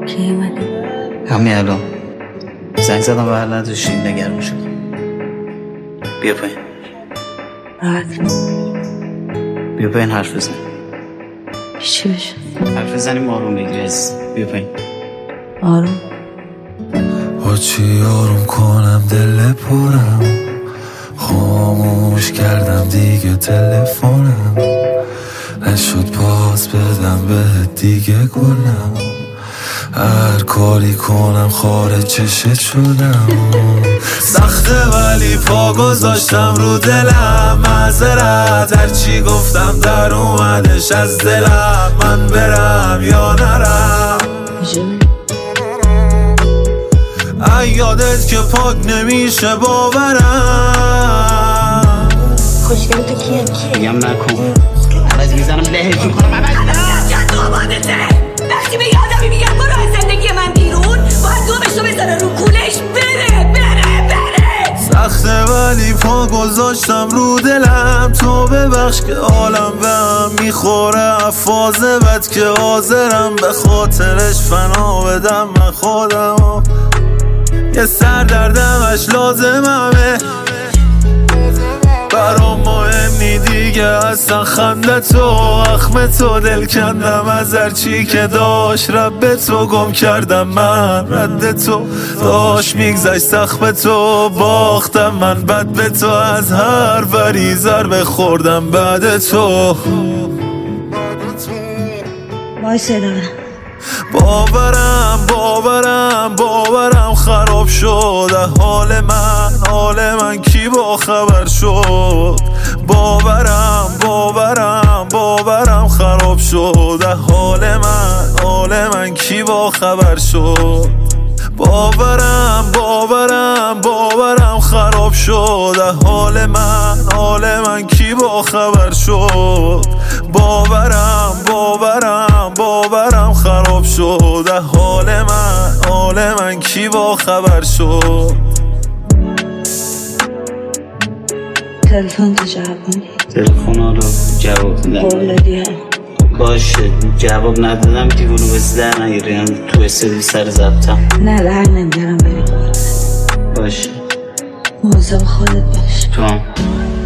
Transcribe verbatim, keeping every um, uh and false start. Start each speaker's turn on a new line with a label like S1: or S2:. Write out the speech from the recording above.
S1: کی اومدی؟
S2: همین الان زنگ زدم و هر نداشتیم نگرم شد. بیا پایین.
S1: راحت
S2: بیا پایین حرف بزن.
S1: چی بشه؟
S2: حرف بزنیم آروم بگیری عزیز. بیا پایین.
S1: آروم
S3: با چی آروم کنم دل پرم، خاموش کردم دیگه تلفنم، نشد پاس بدم به دیگه گلم، هر کاری کنم خارج چشت شدم. سخته ولی پا گذاشتم رو دلم، معذرت هرچی گفتم در اومدش از دلم، من برم یا نرم؟ یادت که پاک نمیشه باورم.
S1: خوشگلی تو کیه؟
S2: بگم نکن عوض میزنم لهجون کنم عوض
S1: جد تو آبادته. وقتی به یادمی میگم برو از زندگی من بیرون، باید دومشو بزنه رو کولش بره بره بره.
S3: سخته ولی پا گذاشتم رو دلم، تو ببخش که عالم به هم میخوره، افاظه بد که حاضرم به خاطرش فنا بدم من خودم. یه سر دردمش لازممه، برام مهم نی دیگه اصلا خنده تو، اخم تو دل کندم از هرچی که داشت، رب تو گم کردم من، رد تو داشت میگذشت سخت تو، باختم من بد به تو، از هر وری ضربه خوردم بعد تو.
S1: وای صدقه
S3: باورم باورم باورم خراب شد، حال من حال من کی با خبر شد، باورم باورم باورم خراب شد، حال من حال من کی با خبر شد، باورم باورم باورم خراب شد، حال من حال من کی با خبر شد، باورم باورم باورم خراب شد، حال من حال من کی با خبر شد.
S1: تلفن تو جواب میدی؟
S2: تلفن ها رو جواب ندادم.
S1: قول دادی هم
S2: باشه جواب ندادم دیوونو بسی در نگیریم تو استدی سر زبطم.
S1: نه در نمیدارم بریم.
S2: باشه
S1: مواظب خودت باش.
S2: تو هم